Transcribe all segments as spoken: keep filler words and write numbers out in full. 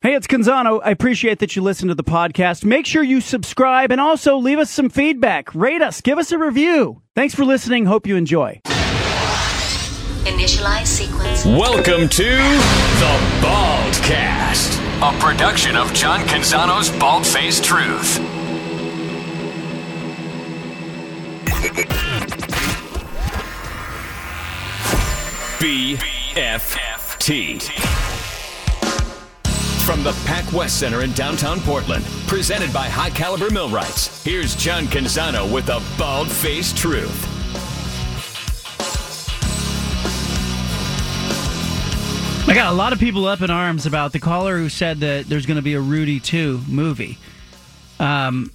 Hey, it's Canzano. I appreciate that you listen to the podcast. Make sure you subscribe and also leave us some feedback. Rate us. Give us a review. Thanks for listening. Hope you enjoy. Initialize sequence. Welcome to The Baldcast, a production of John Canzano's Bald-Faced Truth. B F T. From the Pac West Center in downtown Portland, presented by High Caliber Millwrights, here's John Canzano with The Bald-Faced Truth. I got a lot of people up in arms about the caller who said that there's going to be a Rudy two movie. Um,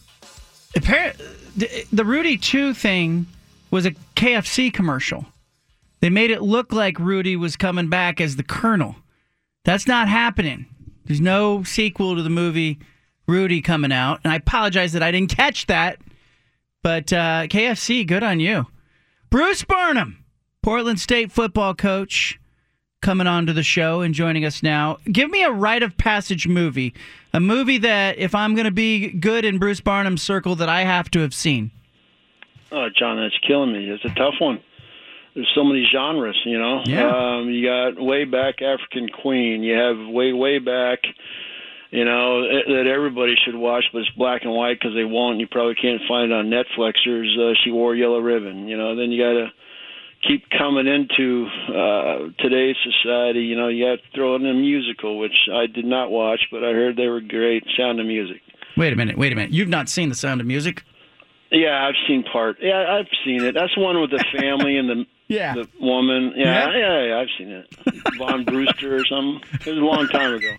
the Rudy two thing was a K F C commercial. They made it look like Rudy was coming back as the Colonel. That's not happening. There's no sequel to the movie Rudy coming out. And I apologize that I didn't catch that. But uh, K F C, good on you. Bruce Burnham, Portland State football coach, coming on to the show and joining us now. Give me a rite of passage movie. A movie that, if I'm going to be good in Bruce Burnham's circle, that I have to have seen. Oh, John, that's killing me. It's a tough one. There's so many genres, you know. Yeah. Um, you got way back African Queen. You have way, way back, you know, that everybody should watch, but it's black and white because they won't. You probably can't find it on Netflix. There's uh, She Wore Yellow Ribbon, you know. Then you got to keep coming into uh, today's society. You know, you have to throw in a musical, which I did not watch, but I heard they were great. Sound of Music. Wait a minute, wait a minute. You've not seen The Sound of Music? Yeah, I've seen part. Yeah, I've seen it. That's one with the family and the yeah. the woman. Yeah, yeah, yeah, yeah, I've seen it. Von Brewster or something. It was a long time ago.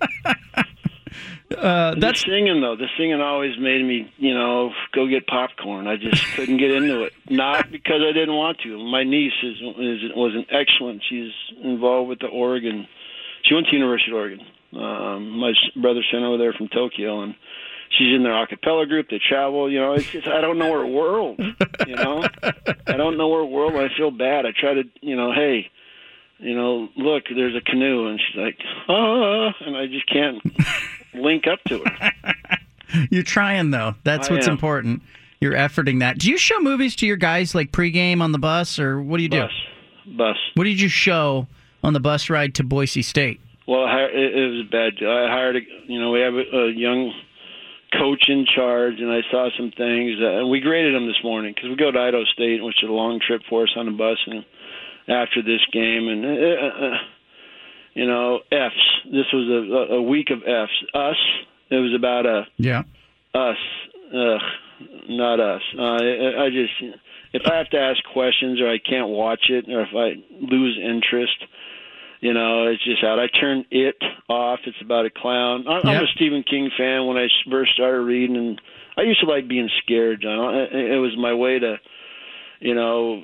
Uh, that's the singing, though. The singing always made me, you know, go get popcorn. I just couldn't get into it. Not because I didn't want to. My niece is, is was an excellent. She's involved with the Oregon. She went to University of Oregon. Um, my brother sent over there from Tokyo, and she's in their a cappella group. They travel. You know, it's just, I don't know her world. You know, I don't know her world. I feel bad. I try to, you know, hey, you know, look, there's a canoe, and she's like, ah, and I just can't link up to her. You're trying, though. That's I what's am. important. You're efforting that. Do you show movies to your guys like pregame on the bus, or what do you do? Bus. Bus. What did you show on the bus ride to Boise State? Well, I, it, it was a bad deal. I hired, a, you know, we have a, a young coach in charge, and I saw some things. Uh, and we graded them this morning because we go to Idaho State, which is a long trip for us on the bus, and after this game, and uh, uh, you know, F's. This was a, a week of F's. Us. It was about a yeah. us. Ugh, not us. Uh, I, I just, if I have to ask questions, or I can't watch it, or if I lose interest, you know, it's just out. I turned it off. It's about a clown. I'm yep. a Stephen King fan when I first started reading, and I used to like being scared, John. It was my way to, you know,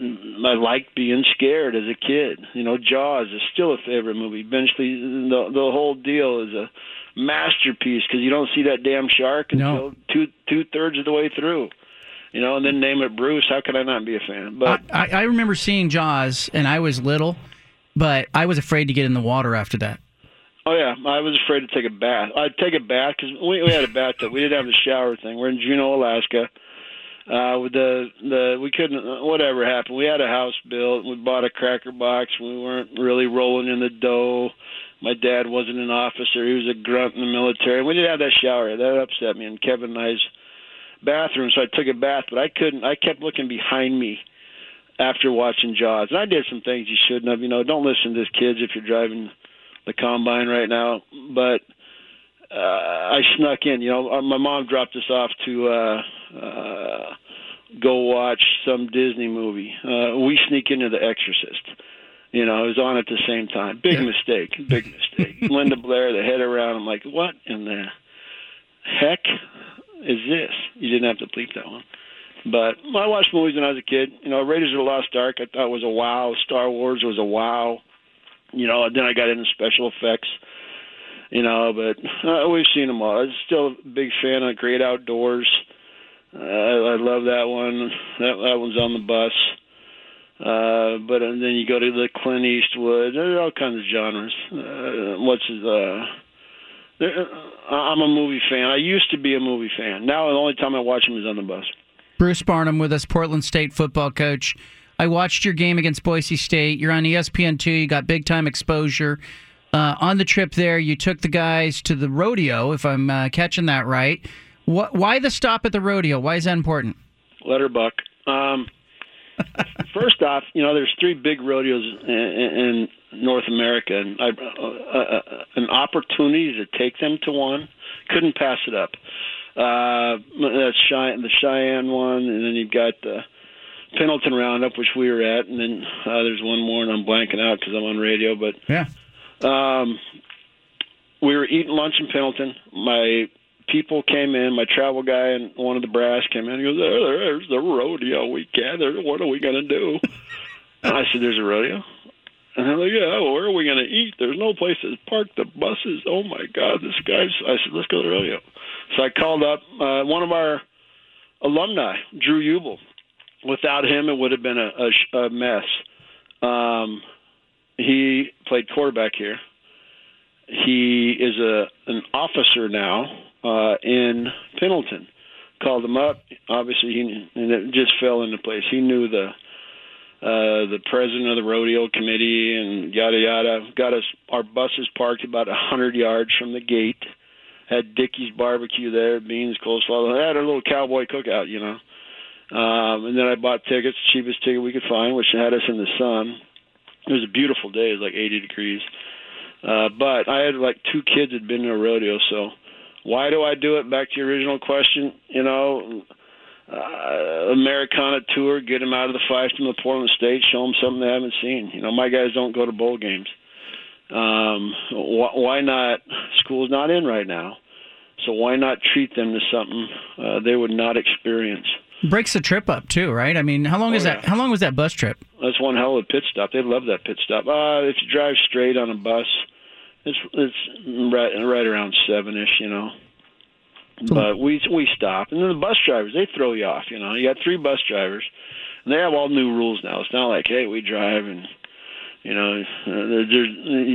I liked being scared as a kid. You know, Jaws is still a favorite movie. Eventually, the the whole deal is a masterpiece because you don't see that damn shark until no. two two thirds of the way through. You know, and then name it Bruce. How could I not be a fan? But I, I remember seeing Jaws, and I was little, but I was afraid to get in the water after that. Oh yeah, I was afraid to take a bath. I'd take a bath because we, we had a bathtub. We didn't have the shower thing. We're in Juneau, Alaska. Uh, with the the we couldn't whatever happened. We had a house built. We bought a cracker box. We weren't really rolling in the dough. My dad wasn't an officer. He was a grunt in the military. We didn't have that shower. That upset me in Kevin and I's bathroom. So I took a bath, but I couldn't. I kept looking behind me after watching Jaws, and I did some things you shouldn't have. You know, don't listen to this, kids, if you're driving the combine right now. But uh, I snuck in. You know, my mom dropped us off to uh, uh, go watch some Disney movie. Uh, we sneak into The Exorcist. You know, it was on at the same time. Big yeah. mistake. Big mistake. Linda Blair, the head around. I'm like, what in the heck is this? You didn't have to bleep that one. But well, I watched movies when I was a kid. You know, Raiders of the Lost Ark I thought was a wow. Star Wars was a wow. You know, then I got into special effects. You know, but uh, we've seen them all. I'm still a big fan of Great Outdoors. Uh, I, I love that one. That, that one's on the bus. Uh, but and then you go to the Clint Eastwood. There are all kinds of genres. Uh, what's his, uh, I'm a movie fan. I used to be a movie fan. Now the only time I watch them is on the bus. Bruce Barnum with us, Portland State football coach. I watched your game against Boise State. You're on E S P N two. You got big-time exposure. Uh, on the trip there, you took the guys to the rodeo, if I'm uh, catching that right. What, why the stop at the rodeo? Why is that important? Letterbuck. Um, first off, you know, there's three big rodeos in, in North America, and I, uh, uh, an opportunity to take them to one, couldn't pass it up. Uh, that's Cheyenne, the Cheyenne one, and then you've got the Pendleton Roundup, which we were at, and then uh, there's one more, and I'm blanking out because I'm on radio, but yeah. Um, we were eating lunch in Pendleton. My people came in. My travel guy and one of the brass came in. He goes, there, there's the rodeo we gathered. What are we going to do? And I said, there's a rodeo? And they're like, yeah, well, where are we going to eat? There's no place to park the buses. Oh, my God, this guy's... I said, let's go to the rodeo. So I called up uh, one of our alumni, Drew Ubel. Without him, it would have been a, a, a mess. Um... He played quarterback here. He is a an officer now uh, in Pendleton. Called him up. Obviously, he and it just fell into place. He knew the uh, the president of the rodeo committee and yada yada. Got us our buses parked about a hundred yards from the gate. Had Dickey's barbecue there, beans, coleslaw. They had a little cowboy cookout, you know. Um, and then I bought tickets, cheapest ticket we could find, which had us in the sun. It was a beautiful day. It was like eighty degrees. Uh, but I had like two kids that had been to a rodeo, so why do I do it? Back to your original question, you know, uh, Americana tour, get them out of the fiefdom of Portland State, show them something they haven't seen. You know, my guys don't go to bowl games. Um, wh- why not? School's not in right now, so why not treat them to something uh, they would not experience? Breaks the trip up too, right? I mean, how long oh, is yeah. that? How long was that bus trip? That's one hell of a pit stop. They love that pit stop. Uh, if you drive straight on a bus, it's it's right right around seven ish, you know. Cool. But we we stop, and then the bus drivers, they throw you off. You know, you got three bus drivers, and they have all new rules now. It's not like, hey, we drive and. You know, uh, there's,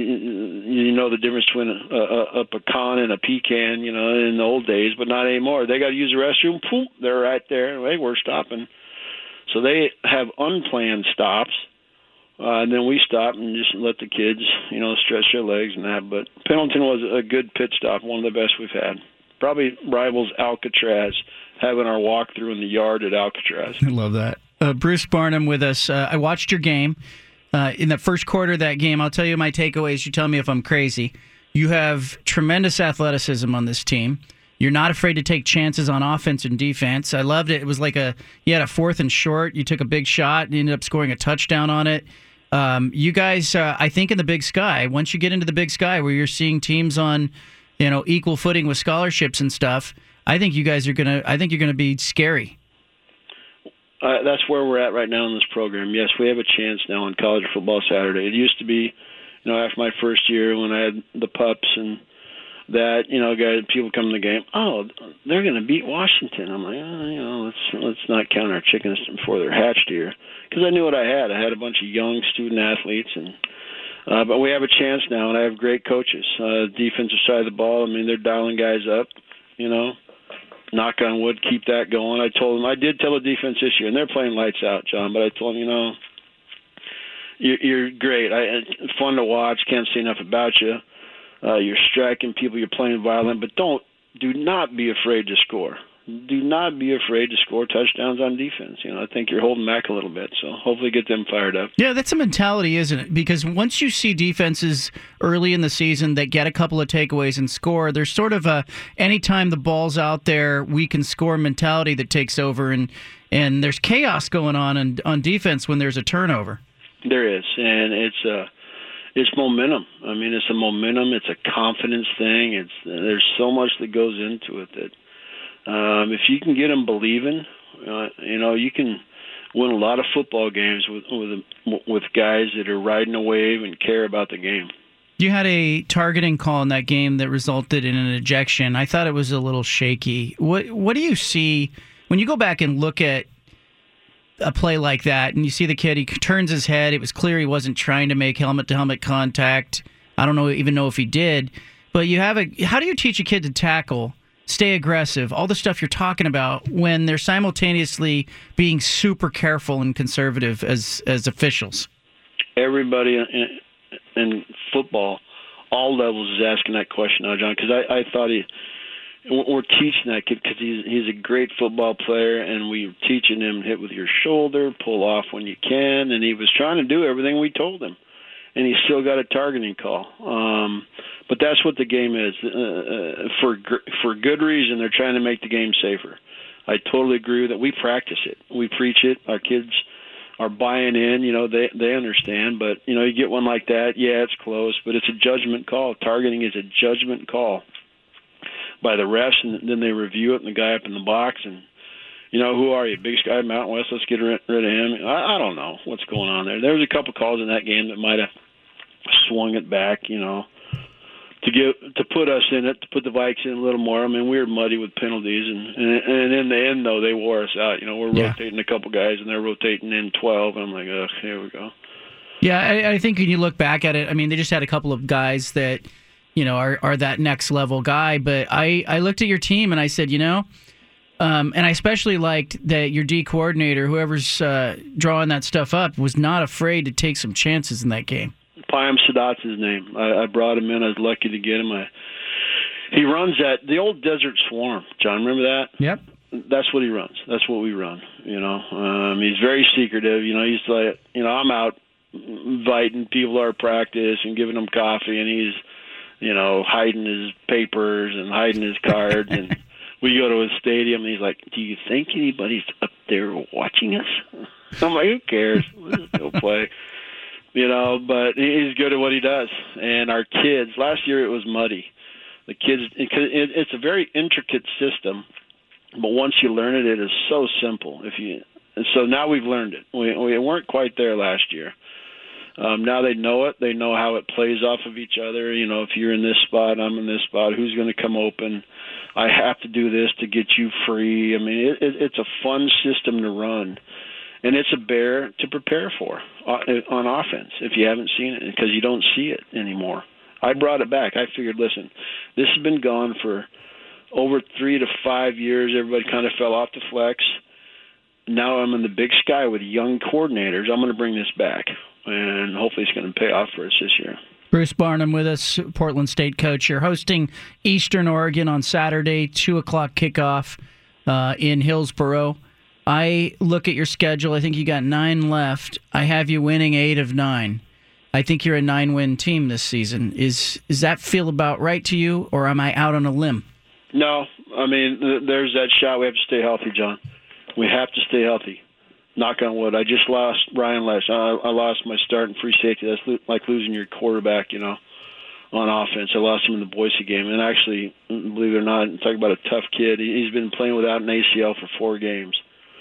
you know the difference between a, a, a pecan and a pecan, you know, in the old days, but not anymore. They got to use the restroom, poof, they're right there. Hey, we're stopping. So they have unplanned stops, uh, and then we stop and just let the kids, you know, stretch their legs and that. But Pendleton was a good pit stop, one of the best we've had. Probably rivals Alcatraz, having our walkthrough in the yard at Alcatraz. I love that. Uh, Bruce Barnum with us. Uh, I watched your game. Uh, in the first quarter of that game, I'll tell you my takeaways. You tell me if I'm crazy. You have tremendous athleticism on this team. You're not afraid to take chances on offense and defense. I loved it. It was like a you had a fourth and short. You took a big shot and you ended up scoring a touchdown on it. Um, you guys, uh, I think, in the Big Sky. Once you get into the Big Sky, where you're seeing teams on, you know, equal footing with scholarships and stuff, I think you guys are gonna. I think you're gonna be scary. Uh, that's where we're at right now in this program. Yes, we have a chance now on College Football Saturday. It used to be, you know, after my first year when I had the pups and that, you know, guys, people come to the game, oh, they're going to beat Washington. I'm like, oh, you know, let's let's not count our chickens before they're hatched here, because I knew what I had. I had a bunch of young student athletes, and uh, but we have a chance now, and I have great coaches. Uh, defensive side of the ball, I mean, they're dialing guys up, you know. Knock on wood, keep that going. I told them, I did tell the defense this year, and they're playing lights out, John, but I told them, you know, you're, you're great. I, it's fun to watch. Can't say enough about you. Uh, you're striking people. You're playing violent, but don't, do not be afraid to score. Do not be afraid to score touchdowns on defense. You know, I think you're holding back a little bit, so hopefully get them fired up. Yeah, that's a mentality, isn't it? Because once you see defenses early in the season that get a couple of takeaways and score, there's sort of a anytime the ball's out there, we can score mentality that takes over, and and there's chaos going on in, on defense when there's a turnover. There is, and it's uh, it's momentum. I mean, it's a momentum. It's a confidence thing. It's there's so much that goes into it that. Um, if you can get them believing, uh, you know, you can win a lot of football games with with with guys that are riding a wave and care about the game. You had a targeting call in that game that resulted in an ejection. I thought it was a little shaky. What what do you see when you go back and look at a play like that and you see the kid, he turns his head. It was clear he wasn't trying to make helmet-to-helmet contact. I don't know even know if he did. but you have a. How do you teach a kid to tackle, stay aggressive, all the stuff you're talking about when they're simultaneously being super careful and conservative as as officials? Everybody in, in football, all levels, is asking that question now, John, because I, I thought he. We're teaching that kid because he's he's a great football player, and we're teaching him hit with your shoulder, pull off when you can, and he was trying to do everything we told him, and he still got a targeting call. Um, but that's what the game is. Uh, for for good reason, they're trying to make the game safer. I totally agree with it. We practice it. We preach it. Our kids are buying in. You know, they they understand. But, you know, you get one like that, yeah, it's close, but it's a judgment call. Targeting is a judgment call by the refs, and then they review it, and the guy up in the box, and, you know, who are you? Big Sky Mountain West, let's get rid, rid of him. I, I don't know what's going on there. There was a couple calls in that game that might have swung it back, you know, to get to put us in it, to put the Vikes in a little more. I mean, we were muddy with penalties, and, and, and in the end, though, they wore us out. You know, we're yeah. rotating a couple guys, and they're rotating in twelve, and I'm like, ugh, here we go. Yeah, I, I think when you look back at it, I mean, they just had a couple of guys that, you know, are, are that next level guy. But I, I looked at your team and I said, you know, um, and I especially liked that your D coordinator, whoever's uh, drawing that stuff up, was not afraid to take some chances in that game. Payam Sadat's his name. I, I brought him in. I was lucky to get him. I, he runs that, the old Desert Swarm, John, remember that? Yep. That's what he runs. That's what we run, you know. Um, he's very secretive. You know, he's like, you know, I'm out inviting people to our practice and giving them coffee, and he's, you know, hiding his papers and hiding his cards. And we go to his stadium, and he's like, do you think anybody's up there watching us? I'm like, who cares? Let's go play. You know, but he's good at what he does. And our kids, last year it was muddy. The kids, it's a very intricate system, but once you learn it, it is so simple. If you, and so now we've learned it. We, we weren't quite there last year. Um, now they know it. They know how it plays off of each other. You know, if you're in this spot, I'm in this spot. Who's going to come open? I have to do this to get you free. I mean, it, it, it's a fun system to run, and it's a bear to prepare for on offense if you haven't seen it, because you don't see it anymore. I brought it back. I figured, listen, this has been gone for over three to five years. Everybody kind of fell off the flex. Now I'm in the Big Sky with young coordinators. I'm going to bring this back, and hopefully it's going to pay off for us this year. Bruce Barnum with us, Portland State coach. You're hosting Eastern Oregon on Saturday, two o'clock kickoff uh, in Hillsboro. I look at your schedule. I think you got nine left. I have you winning eight of nine. I think you're a nine-win team this season. Is is that feel about right to you, or am I out on a limb? No. I mean, there's that shot. We have to stay healthy, John. We have to stay healthy. Knock on wood. I just lost Ryan Lesh. I, I lost my start in free safety. That's lo- like losing your quarterback, you know, on offense. I lost him in the Boise game. And actually, believe it or not, talk about a tough kid. He's been playing without an A C L for four games.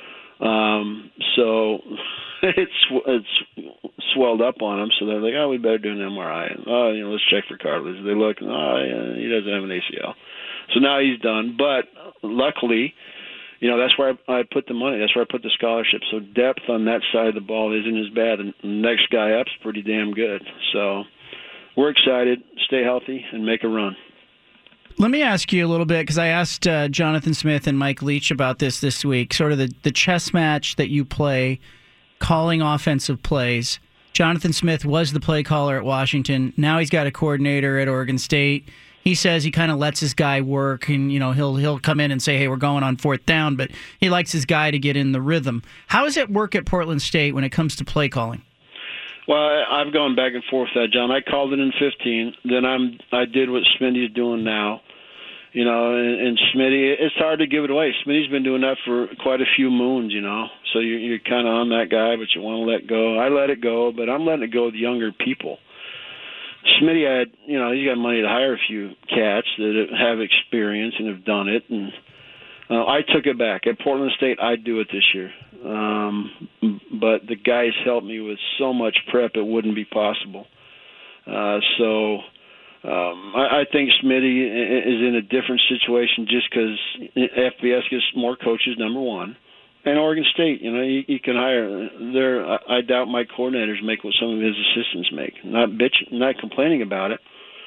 Um, so it's it's swelled up on him. So they're like, oh, we better do an M R I. And, oh, you know, let's check for cartilage. They look, and, oh, yeah, he doesn't have an A C L. So now he's done. But luckily, you know, that's where I, I put the money. That's where I put the scholarship. So depth on that side of the ball isn't as bad. And the next guy up's pretty damn good. So we're excited. Stay healthy and make a run. Let me ask you a little bit, because I asked uh, Jonathan Smith and Mike Leach about this this week, sort of the, the chess match that you play, calling offensive plays. Jonathan Smith was the play caller at Washington. Now he's got a coordinator at Oregon State. He says he kind of lets his guy work, and you know he'll he'll come in and say, hey, we're going on fourth down, but he likes his guy to get in the rhythm. How does it work at Portland State when it comes to play calling? Well, I've gone back and forth with that, John. I called it in fifteen. Then I'm I did what Smitty's doing now. You know, and, and Smitty, it's hard to give it away. Smitty's been doing that for quite a few moons, you know. So you're, you're kind of on that guy, but you want to let go. I let it go, but I'm letting it go with younger people. Smitty had, you know, he's got money to hire a few cats that have experience and have done it. And uh, I took it back. At Portland State, I'd do it this year. Um, but the guys helped me with so much prep it wouldn't be possible. Uh, so... Um, I, I think Smitty is in a different situation just because F B S gets more coaches, number one. And Oregon State, you know, you, you can hire. There, I, I doubt my coordinators make what some of his assistants make. Not bitch, not complaining about it,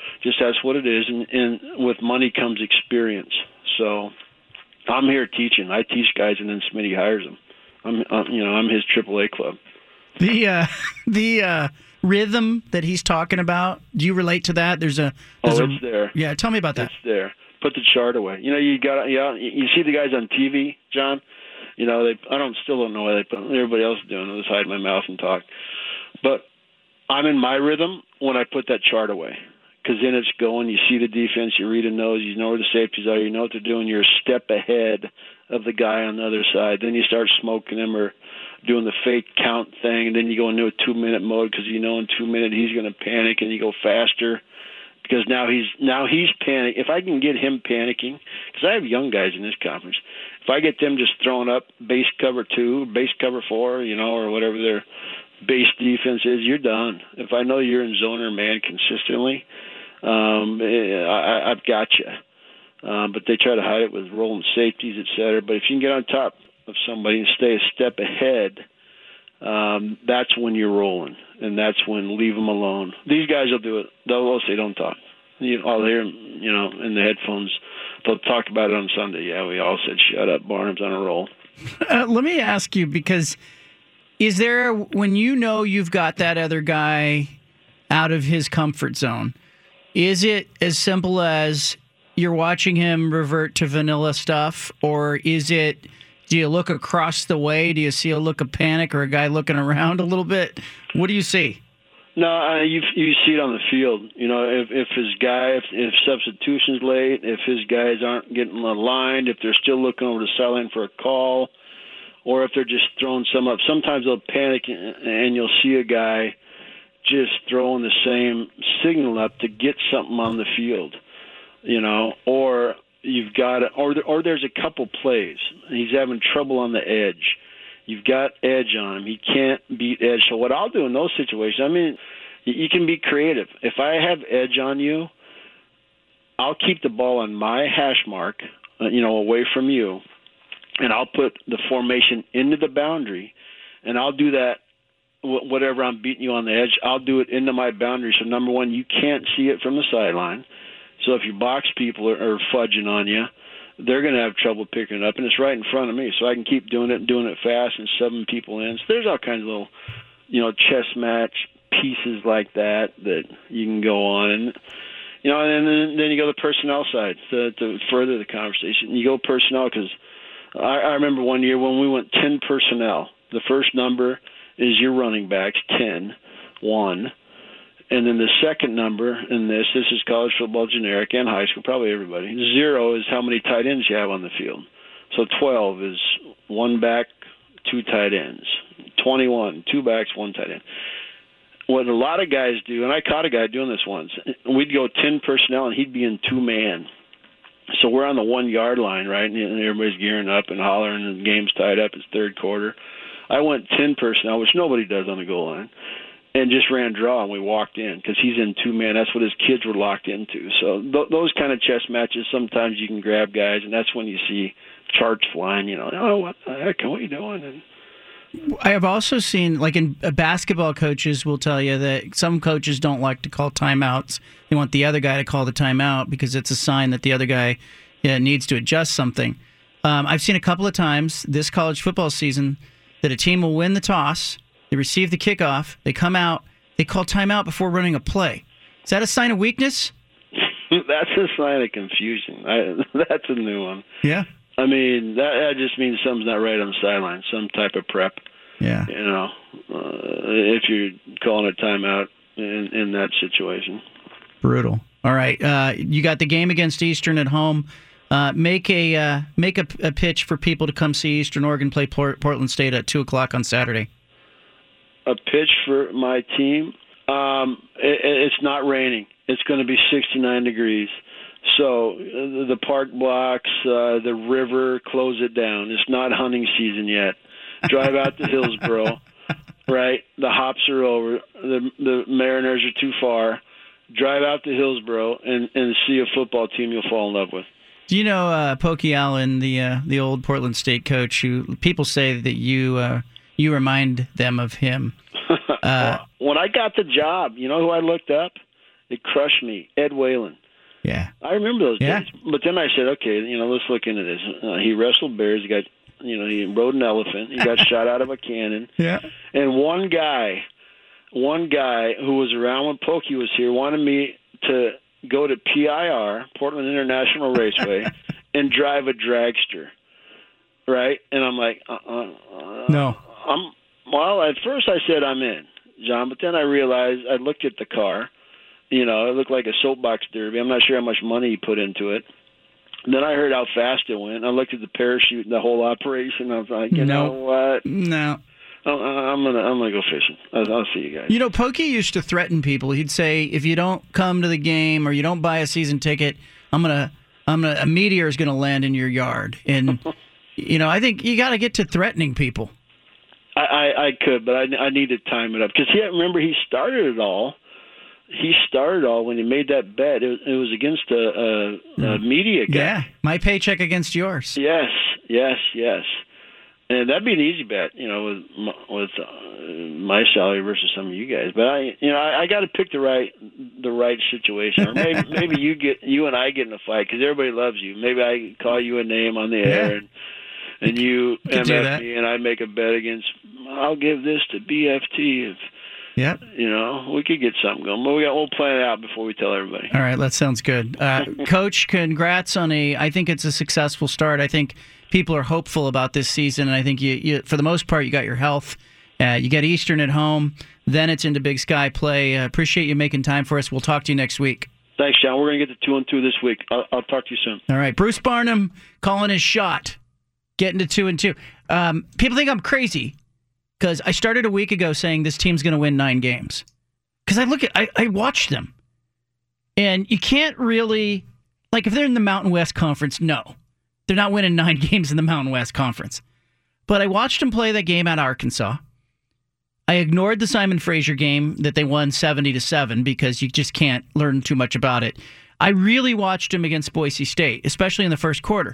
Just that's what it is, and, and with money comes experience. So I'm here teaching. I teach guys, and then Smitty hires them. I'm, uh, you know, I'm his triple A club. The uh, the uh, rhythm that he's talking about. Do you relate to that? There's a. There's oh, a, it's there. Yeah, tell me about that. It's there. Put the chart away. You know, you got. Yeah, you see the guys on T V, John. You know, they. I don't still don't know why they put. Everybody else is doing it. I just hide my mouth and talk. But I'm in my rhythm when I put that chart away. Because then it's going, you see the defense, you read a nose, you know where the safeties are, you know what they're doing, you're a step ahead of the guy on the other side. Then you start smoking him or doing the fake count thing, and then you go into a two-minute mode because you know in two minutes he's going to panic, and you go faster because now he's now he's panicking. If I can get him panicking, because I have young guys in this conference, if I get them just throwing up base cover two, base cover four, you know, or whatever their base defense is, you're done. If I know you're in zone or man consistently, Um, I, I've got you. Um, but they try to hide it with rolling safeties, et cetera. But if you can get on top of somebody and stay a step ahead, um, that's when you're rolling, and that's when leave them alone. These guys will do it. They'll say, don't talk. You, I'll hear them, you know, in the headphones. They'll talk about it on Sunday. Yeah, we all said, shut up, Barnum's on a roll. Uh, let me ask you, because is there, when you know you've got that other guy out of his comfort zone, is it as simple as you're watching him revert to vanilla stuff, or is it, do you look across the way? Do you see a look of panic or a guy looking around a little bit? What do you see? No, uh, you you see it on the field. You know, if if his guy, if, if substitution's late, if his guys aren't getting aligned, if they're still looking over the sideline for a call, or if they're just throwing some up. Sometimes they'll panic, and you'll see a guy just throwing the same signal up to get something on the field, you know, or you've got, or or there's a couple plays. He's having trouble on the edge. You've got edge on him. He can't beat edge. So what I'll do in those situations, I mean, you can be creative. If I have edge on you, I'll keep the ball on my hash mark, you know, away from you, and I'll put the formation into the boundary, and I'll do that. Whatever I'm beating you on the edge, I'll do it into my boundary. So number one, you can't see it from the sideline. So if your box people are, are fudging on you, they're going to have trouble picking it up, and it's right in front of me. So I can keep doing it and doing it fast and subbing people in. So there's all kinds of little, you know, chess match pieces like that that you can go on. And, you know, and then, then you go to the personnel side to, to further the conversation. You go personnel because I, I remember one year when we went ten personnel. The first number is your running backs, ten, one. And then the second number in this, this is college football generic and high school, probably everybody. Zero is how many tight ends you have on the field. So twelve is one back, two tight ends. twenty-one, two backs, one tight end. What a lot of guys do, and I caught a guy doing this once, we'd go ten personnel and he'd be in two-man. So we're on the one-yard line, right, and everybody's gearing up and hollering and the game's tied up. It's third quarter. I went ten personnel, which nobody does on the goal line, and just ran draw, and we walked in because he's in two-man. That's what his kids were locked into. So th- those kind of chess matches, sometimes you can grab guys, and that's when you see charts flying, you know, oh, what the heck, what are you doing? And I have also seen, like in uh, basketball coaches will tell you that some coaches don't like to call timeouts. They want the other guy to call the timeout because it's a sign that the other guy yeah, needs to adjust something. Um, I've seen a couple of times this college football season that a team will win the toss, they receive the kickoff, they come out, they call timeout before running a play. Is that a sign of weakness? That's a sign of confusion. I, that's a new one. Yeah. I mean, that, that just means something's not right on the sideline, some type of prep. Yeah. You know, uh, if you're calling a timeout in, in that situation. Brutal. All right. Uh, you got the game against Eastern at home. Uh, make a uh, make a, a pitch for people to come see Eastern Oregon play Port- Portland State at two o'clock on Saturday. A pitch for my team? Um, it, it's not raining. It's going to be sixty-nine degrees. So uh, the park blocks, uh, the river, close it down. It's not hunting season yet. Drive out to Hillsboro, right? The hops are over. The the Mariners are too far. Drive out to Hillsboro and, and see a football team you'll fall in love with. Do you know uh, Pokey Allen, the uh, the old Portland State coach, who people say that you uh, you remind them of him? Uh, when I got the job, you know who I looked up? They crushed me. Ed Whalen. Yeah. I remember those Yeah. days. But then I said, okay, you know, let's look into this. Uh, he wrestled bears. He got, you know, he rode an elephant. He got shot out of a cannon. Yeah. And one guy, one guy who was around when Pokey was here wanted me to go to P I R, Portland International Raceway, and drive a dragster. Right? And I'm like, uh, uh, uh No. I'm well. At first, I said I'm in, John, but then I realized I looked at the car. You know, it looked like a soapbox derby. I'm not sure how much money he put into it. And then I heard how fast it went. I looked at the parachute and the whole operation. I was like, you No. know what? No. I'm I'm gonna I'm gonna go fishing. I'll, I'll see you guys. You know, Pokey used to threaten people. He'd say, if you don't come to the game or you don't buy a season ticket, I'm gonna I'm gonna a meteor is gonna land in your yard. And you know, I think you got to get to threatening people. I, I, I could, but I, I need to time it up because he remember he started it all. He started all when he made that bet. It was, it was against a, a, a media guy. Yeah, my paycheck against yours. Yes, yes, yes. And that'd be an easy bet, you know, with my, with uh, my salary versus some of you guys. But I, you know, I, I got to pick the right the right situation. Or maybe maybe you get you and I get in a fight because everybody loves you. Maybe I call you a name on the air Yeah. and and you could M do F that. me and I make a bet against. I'll give this to B F T if. Yep. You know, we could get something going. But we got, we'll plan it out before we tell everybody. All right, that sounds good. Uh, Coach, congrats on a, I think it's a successful start. I think people are hopeful about this season, and I think you, you for the most part, you got your health. Uh, you get Eastern at home, then it's into Big Sky play. Uh, appreciate you making time for us. We'll talk to you next week. Thanks, John. We're going to get to two and two this week. I'll, I'll talk to you soon. All right, Bruce Barnum calling his shot, getting to two and two. Um, people think I'm crazy because I started a week ago saying this team's going to win nine games. Because I look at, I, I watch them, and you can't really, like if they're in the Mountain West Conference, no, they're not winning nine games in the Mountain West Conference. But I watched them play that game at Arkansas. I ignored the Simon Fraser game that they won seventy to seven because you just can't learn too much about it. I really watched them against Boise State, especially in the first quarter.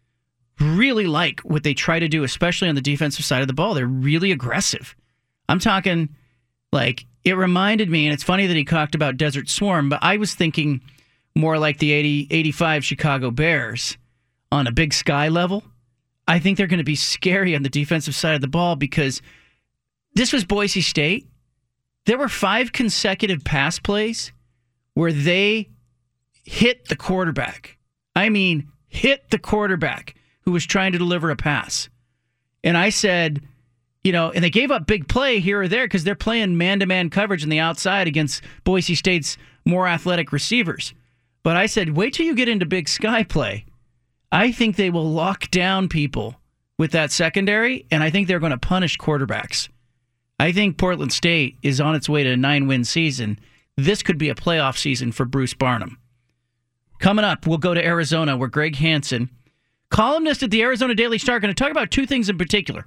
Really like what they try to do, especially on the defensive side of the ball. They're really aggressive. I'm talking like it reminded me, and it's funny that he talked about Desert Swarm, but I was thinking more like the eighty, eighty-five Chicago Bears on a Big Sky level. I think they're going to be scary on the defensive side of the ball because this was Boise State. There were five consecutive pass plays where they hit the quarterback. I mean, hit the quarterback who was trying to deliver a pass. And I said, you know, and they gave up big play here or there because they're playing man-to-man coverage on the outside against Boise State's more athletic receivers. But I said, wait till you get into Big Sky play. I think they will lock down people with that secondary, and I think they're going to punish quarterbacks. I think Portland State is on its way to a nine-win season. This could be a playoff season for Bruce Barnum. Coming up, we'll go to Arizona where Greg Hansen, columnist at the Arizona Daily Star, going to talk about two things in particular.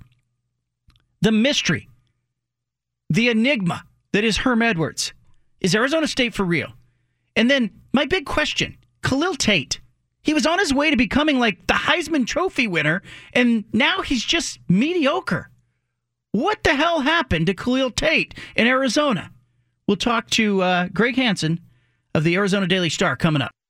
The mystery, the enigma that is Herm Edwards. Is Arizona State for real? And then my big question, Khalil Tate. He was on his way to becoming like the Heisman Trophy winner, and now he's just mediocre. What the hell happened to Khalil Tate in Arizona? We'll talk to uh, Greg Hansen of the Arizona Daily Star coming up.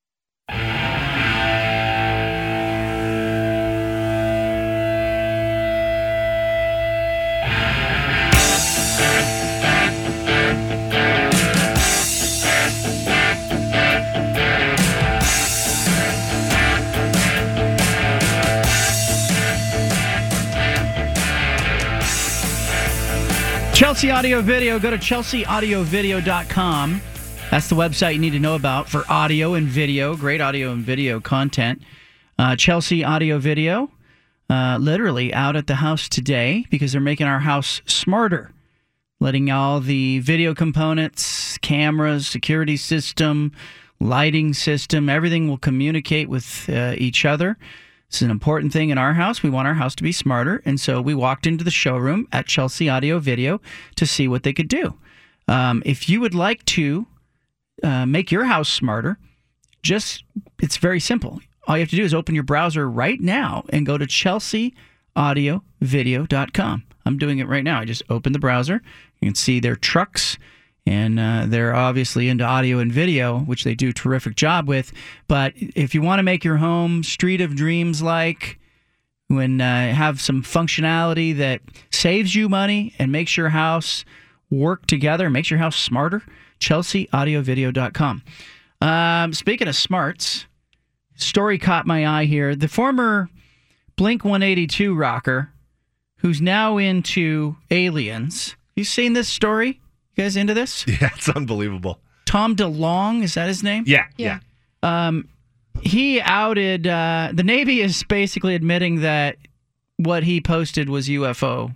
Chelsea Audio Video. Go to chelsea audio video dot com. That's the website you need to know about for audio and video. Great audio and video content. Uh, Chelsea Audio Video, uh, literally out at the house today because they're making our house smarter. Letting all the video components, cameras, security system, lighting system, everything will communicate with uh, each other. It's an important thing in our house. We want our house to be smarter. And so we walked into the showroom at Chelsea Audio Video to see what they could do. Um, if you would like to uh, make your house smarter, just it's very simple. All you have to do is open your browser right now and go to chelsea audio video dot com. I'm doing it right now. I just opened the browser. You can see their trucks And uh, they're obviously into audio and video, which they do a terrific job with. But if you want to make your home Street of Dreams like, when uh, have some functionality that saves you money and makes your house work together, makes your house smarter, chelsea audio video dot com. Um, speaking of smarts, story caught my eye here. The former Blink one eighty-two rocker, who's now into aliens. You seen this story? You guys into this? Yeah, it's unbelievable. Tom DeLonge, is that his name? Yeah, yeah. yeah. Um, he outed, uh, the Navy is basically admitting that what he posted was U F O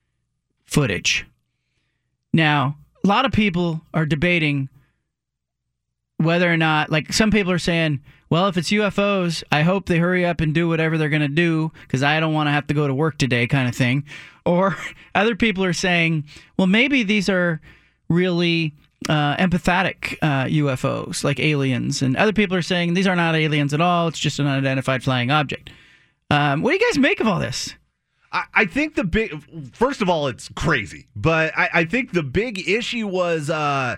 footage. Now, a lot of people are debating whether or not, like some people are saying, well, if it's U F Os, I hope they hurry up and do whatever they're going to do because I don't want to have to go to work today kind of thing. Or other people are saying, well, maybe these are really uh, empathetic uh, U F Os, like aliens. And other people are saying these are not aliens at all. It's just an unidentified flying object. Um, what do you guys make of all this? I, I think the big, first of all, it's crazy. But I, I think the big issue was, uh,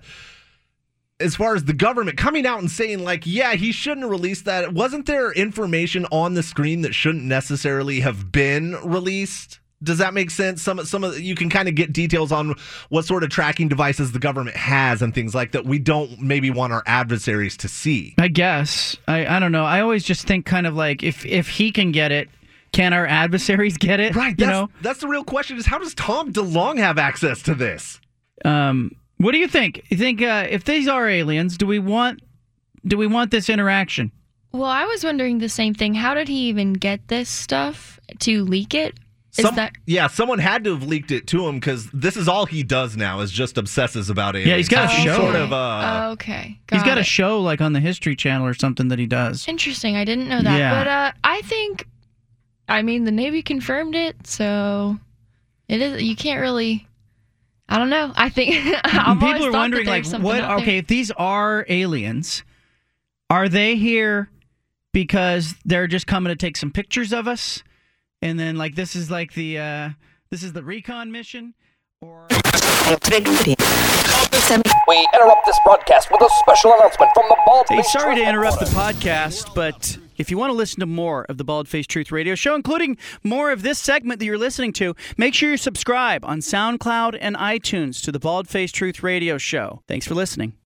as far as the government coming out and saying, like, yeah, he shouldn't have released that. Wasn't there information on the screen that shouldn't necessarily have been released? Does that make sense? Some some of you can kind of get details on what sort of tracking devices the government has and things like that. We don't maybe want our adversaries to see. I guess. I, I don't know. I always just think kind of like if if he can get it, can our adversaries get it? Right. You That's, know? that's the real question is how does Tom DeLonge have access to this? Um, what do you think? You think uh, if these are aliens, do we want do we want this interaction? Well, I was wondering the same thing. How did he even get this stuff to leak it? Is Some, that yeah, someone had to have leaked it to him because this is all he does now is just obsesses about aliens. Yeah, he's got a Some show. Sort of, uh, oh, okay. He's got it. a show like on the History Channel or something that he does. Interesting. I didn't know that. Yeah. But uh, I think, I mean, the Navy confirmed it, so it is. You can't really. I don't know. I think I've people are wondering, like, what? Okay, if these are aliens, are they here because they're just coming to take some pictures of us? And then, like, this is like the uh, this is the recon mission, or We interrupt this broadcast with a special announcement from the Bald hey, Face sorry to Truth interrupt the Reporter. podcast, but if you want to listen to more of the Bald Face Truth Radio Show, including more of this segment that you're listening to, make sure you subscribe on SoundCloud and iTunes to the Bald Face Truth Radio Show. Thanks for listening.